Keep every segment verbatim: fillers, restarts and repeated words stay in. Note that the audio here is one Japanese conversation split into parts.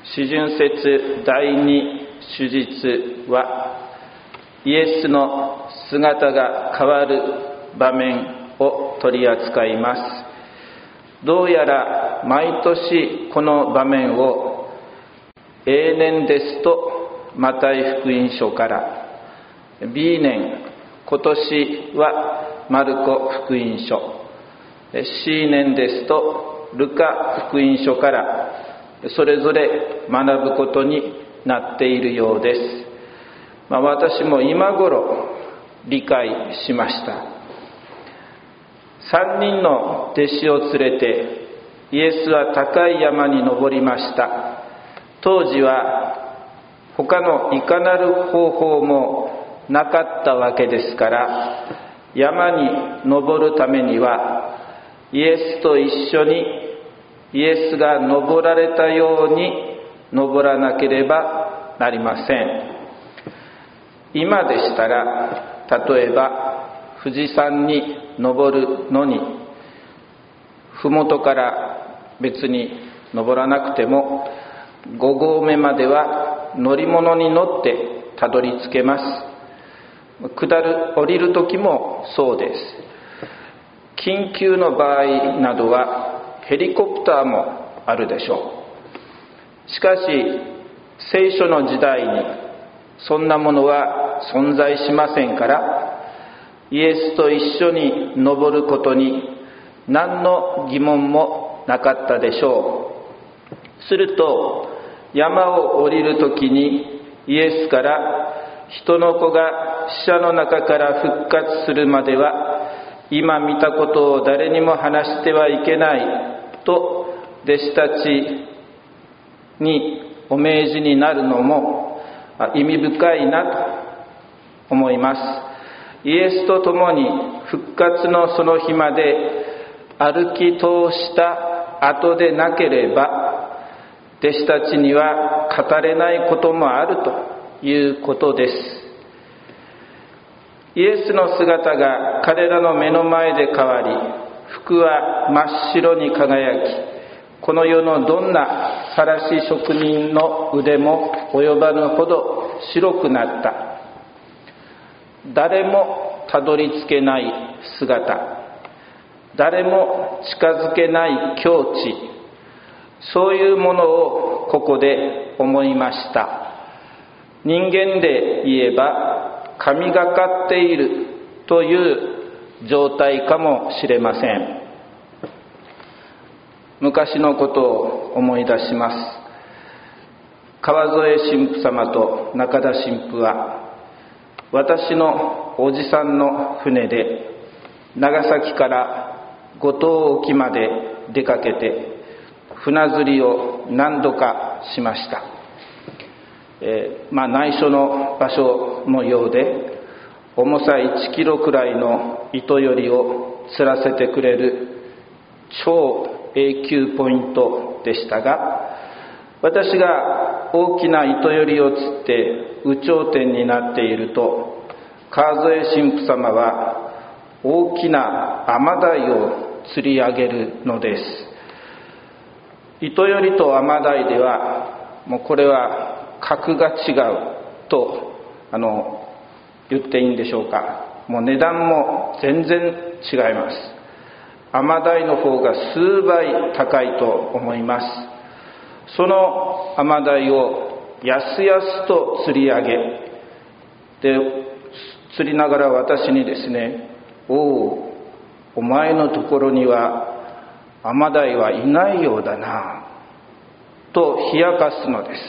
四旬節第二手術は、イエスの姿が変わる場面を取り扱います。どうやら毎年この場面を永年ですとマタイ福音書から、B 年今年はマルコ福音書、C 年ですとルカ福音書からそれぞれ学ぶことになっているようです。まあ、私も今頃理解しました。三人の弟子を連れてイエスは高い山に登りました。当時は他のいかなる方法もなかったわけですから、山に登るためにはイエスと一緒にイエスが登られたように登らなければなりません。今でしたら、例えば富士山に登るのに、麓から別に登らなくてもご合目までは乗り物に乗ってたどり着けます。下る降りる時もそうです。緊急の場合などはヘリコプターもあるでしょう。しかし聖書の時代にそんなものは存在しませんから、イエスと一緒に登ることに何の疑問もなかったでしょう。すると山を降りるときにイエスから、人の子が死者の中から復活するまでは今見たことを誰にも話してはいけないと弟子たちにお命じになるのも意味深いなと思います。イエスと共に復活のその日まで歩き通した後でなければ、弟子たちには語れないこともあるということです。イエスの姿が彼らの目の前で変わり、服は真っ白に輝き、この世のどんな晒し職人の腕も及ばぬほど白くなった。誰もたどり着けない姿、誰も近づけない境地、そういうものをここで思いました。人間で言えば神がかっているという状態かもしれません。昔のことを思い出します。川添神父様と中田神父は、私のおじさんの船で長崎から五島沖まで出かけて船釣りを何度かしました。えー、まあ内緒の場所のようで、重さいちキロくらいの糸よりを釣らせてくれる超永久ポイントでしたが、私が大きな糸よりを釣って有頂天になっていると、川添神父様は大きなアマダイを釣り上げるのです。糸よりとアマダイではもうこれは格が違うとあの言っていいんでしょうか。もう値段も全然違います。アマダイの方が数倍高いと思います。そのアマダイをやすやすと釣り上げで、釣りながら私にですね、おお、お前のところにはアマダイはいないようだなと冷やかすのです。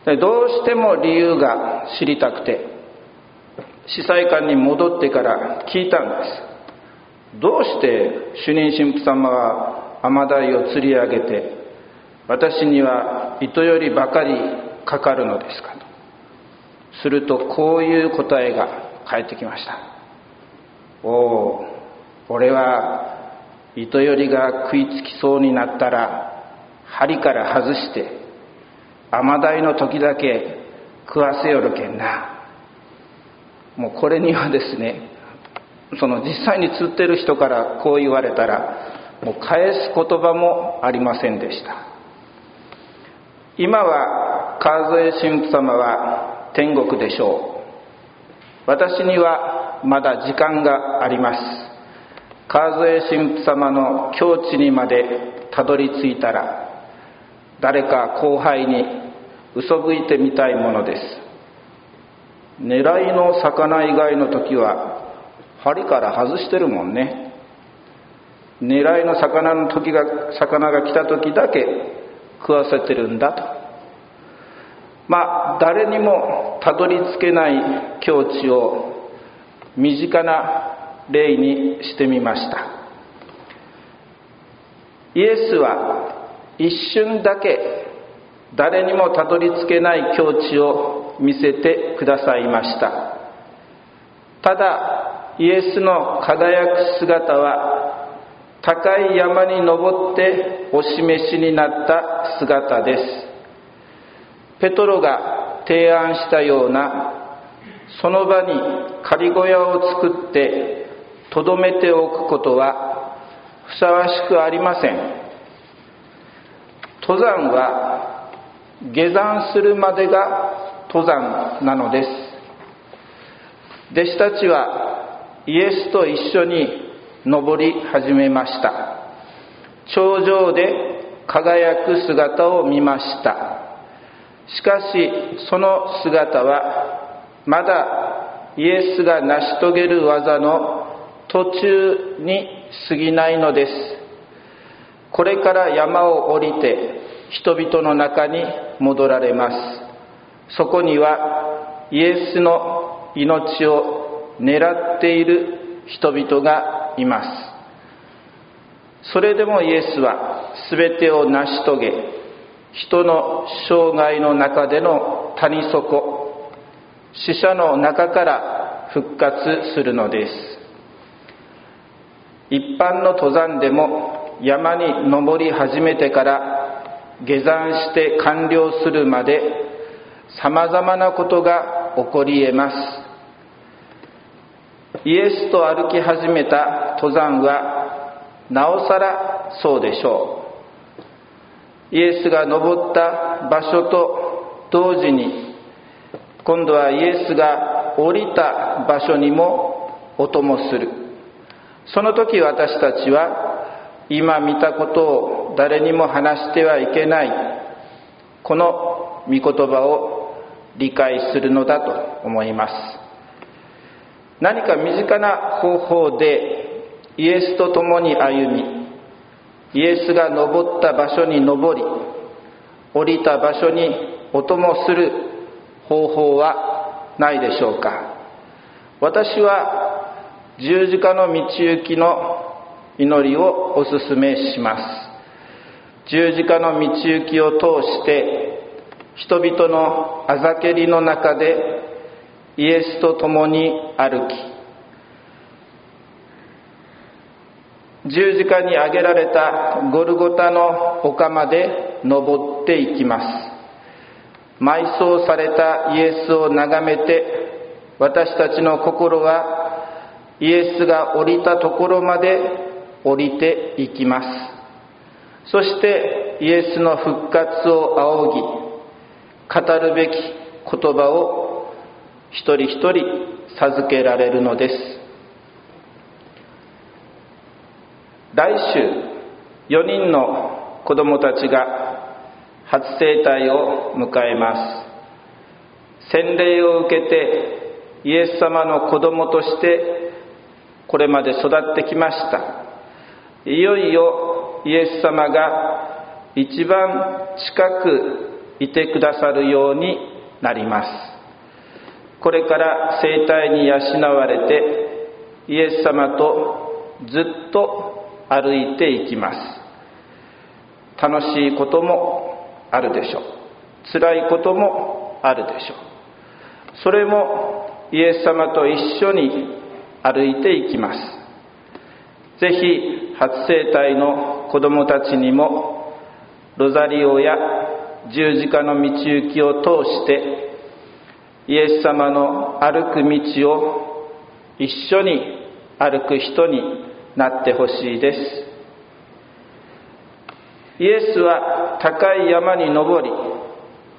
でどうしても理由が知りたくて、司祭官に戻ってから聞いたんです。どうして主任神父様はアマダイを釣り上げて、私には糸よりばかりかかるのですかと。するとこういう答えが返ってきました。おお、俺は糸よりが食いつきそうになったら針から外してアマダイの時だけ食わせよるけんな。もうこれにはですね、その実際に釣ってる人からこう言われたらもう返す言葉もありませんでした。 今は川添神父様は天国でしょう。私にはまだ時間があります。川添神父様の境地にまでたどり着いたら、誰か後輩に嘘吹いてみたいものです。狙いの魚以外の時は針から外してるもんね。狙いの魚の時が魚が来た時だけ食わせてるんだと。まあ誰にもたどり着けない境地を身近な例にしてみました。イエスは一瞬だけ誰にもたどり着けない境地を見せてくださいました。ただイエスの輝く姿は高い山に登ってお示しになった姿です。ペトロが提案したような、その場に仮小屋を作ってとどめておくことはふさわしくありません。登山は下山するまでが登山なのです。弟子たちはイエスと一緒に登り始めました。頂上で輝く姿を見ました。しかしその姿はまだイエスが成し遂げる技の途中に過ぎないのです。これから山を降りて人々の中に戻られます。そこにはイエスの命を狙っている人々がいます。それでもイエスはすべてを成し遂げ、人の生涯の中での谷底、死者の中から復活するのです。一般の登山でも山に登り始めてから下山して完了するまでさまざまなことが起こり得ます。イエスと歩き始めた登山はなおさらそうでしょう。イエスが登った場所と同時に、今度はイエスが降りた場所にもお供する。その時私たちは今見たことを誰にも話してはいけない、この御言葉を理解するのだと思います。何か身近な方法でイエスと共に歩み、イエスが登った場所に登り、降りた場所にお供する方法はないでしょうか。私は十字架の道行きの祈りをお勧めします。十字架の道行きを通して人々のあざけりの中でイエスと共に歩き、十字架に上げられたゴルゴタの丘まで登っていきます。埋葬されたイエスを眺めて、私たちの心はイエスが降りたところまで降りていきます。そしてイエスの復活を仰ぎ、語るべき言葉を一人一人授けられるのです。来週よにんの子供たちが初聖体を迎えます。洗礼を受けてイエス様の子供としてこれまで育ってきました。いよいよイエス様が一番近くいてくださるようになります。これから聖体に養われてイエス様とずっと歩いていきます。楽しいこともあるでしょう。辛いこともあるでしょう。それもイエス様と一緒に歩いていきます。ぜひ初聖体の子供たちにもロザリオや十字架の道行きを通してイエス様の歩く道を一緒に歩く人になってほしいです。イエスは高い山に登り、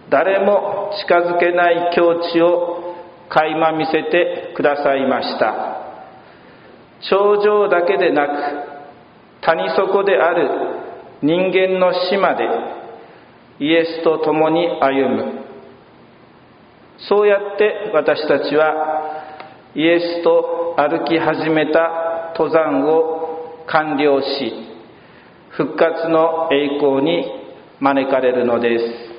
誰も近づけない境地を垣間見せてくださいました。頂上だけでなく、谷底である人間の死までイエスと共に歩む。そうやって私たちはイエスと歩き始めた登山を完了し、復活の栄光に招かれるのです。